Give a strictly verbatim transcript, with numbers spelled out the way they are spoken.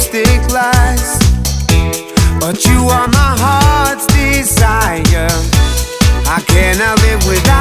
egoistic lies. But you are my heart's desire. I cannot live without